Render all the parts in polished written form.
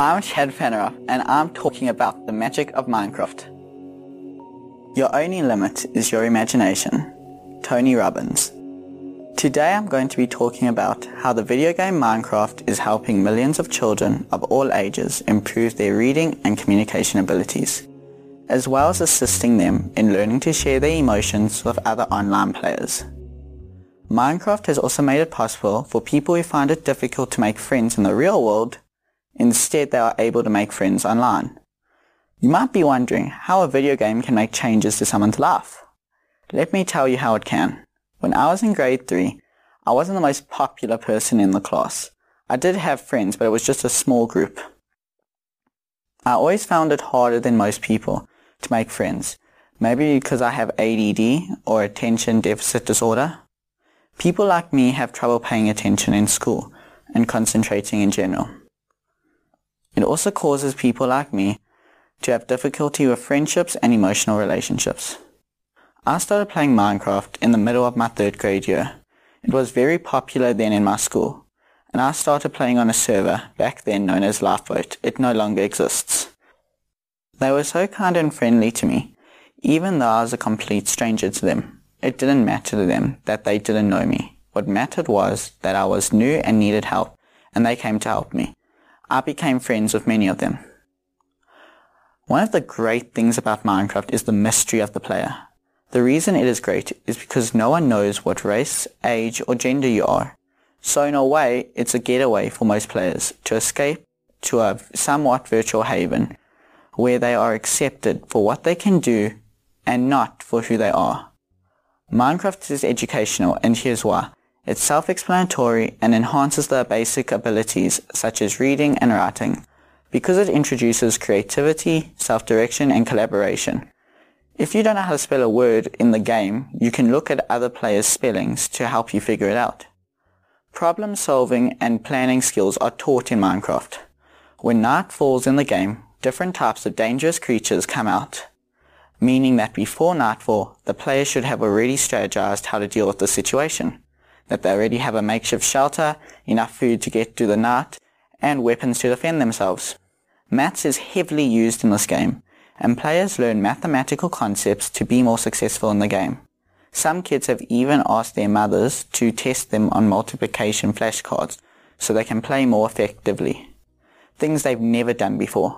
I'm Chad Fanneroff, and I'm talking about the magic of Minecraft. Your only limit is your imagination. Tony Robbins. Today I'm going to be talking about how the video game Minecraft is helping millions of children of all ages improve their reading and communication abilities, as well as assisting them in learning to share their emotions with other online players. Minecraft has also made it possible for people who find it difficult to make friends in the real world. Instead, they are able to make friends online. You might be wondering how a video game can make changes to someone's life. Let me tell you how it can. When I was in grade 3, I wasn't the most popular person in the class. I did have friends, but it was just a small group. I always found it harder than most people to make friends, maybe because I have ADD or attention deficit disorder. People like me have trouble paying attention in school and concentrating in general. It also causes people like me to have difficulty with friendships and emotional relationships. I started playing Minecraft in the middle of my 3rd grade year. It was very popular then in my school, and I started playing on a server back then known as Lifeboat. It no longer exists. They were so kind and friendly to me, even though I was a complete stranger to them. It didn't matter to them that they didn't know me. What mattered was that I was new and needed help, and they came to help me. I became friends with many of them. One of the great things about Minecraft is the mystery of the player. The reason it is great is because no one knows what race, age, or gender you are. So in a way, it's a getaway for most players to escape to a somewhat virtual haven where they are accepted for what they can do and not for who they are. Minecraft is educational, and here's why. It's self-explanatory and enhances their basic abilities such as reading and writing, because it introduces creativity, self-direction, and collaboration. If you don't know how to spell a word in the game, you can look at other players' spellings to help you figure it out. Problem solving and planning skills are taught in Minecraft. When night falls in the game, different types of dangerous creatures come out, meaning that before nightfall, the player should have already strategized how to deal with the situation, that they already have a makeshift shelter, enough food to get through the night, and weapons to defend themselves. Maths is heavily used in this game, and players learn mathematical concepts to be more successful in the game. Some kids have even asked their mothers to test them on multiplication flashcards so they can play more effectively, things they've never done before.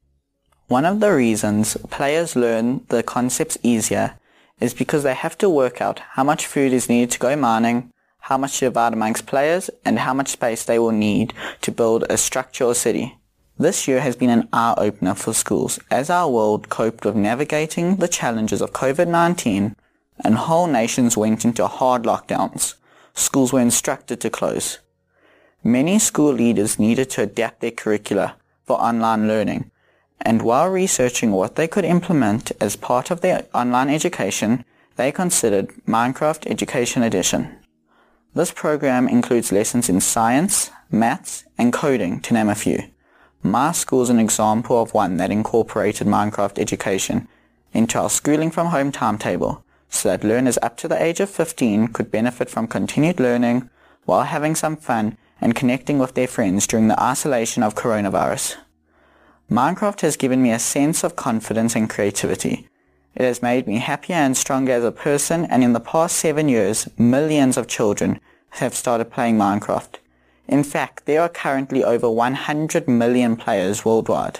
One of the reasons players learn the concepts easier is because they have to work out how much food is needed to go mining, how much to divide amongst players, and how much space they will need to build a structure or city. This year has been an eye-opener for schools as our world coped with navigating the challenges of COVID-19 and whole nations went into hard lockdowns. Schools were instructed to close. Many school leaders needed to adapt their curricula for online learning, and while researching what they could implement as part of their online education, they considered Minecraft Education Edition. This program includes lessons in science, maths, and coding, to name a few. My school is an example of one that incorporated Minecraft education into our schooling from home timetable, so that learners up to the age of 15 could benefit from continued learning while having some fun and connecting with their friends during the isolation of coronavirus. Minecraft has given me a sense of confidence and creativity. It has made me happier and stronger as a person, and in the past 7 years, millions of children have started playing Minecraft. In fact, there are currently over 100 million players worldwide.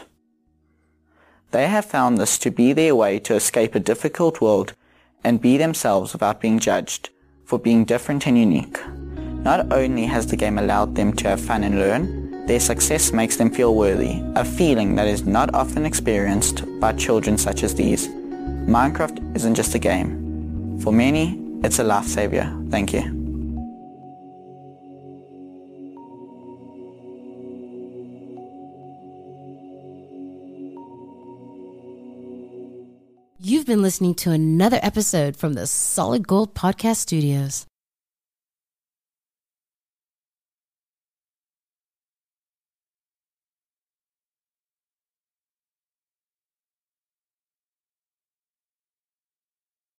They have found this to be their way to escape a difficult world and be themselves without being judged for being different and unique. Not only has the game allowed them to have fun and learn, their success makes them feel worthy, a feeling that is not often experienced by children such as these. Minecraft isn't just a game. For many, it's a lifesaver. Thank you. You've been listening to another episode from the Solid Gold Podcast Studios.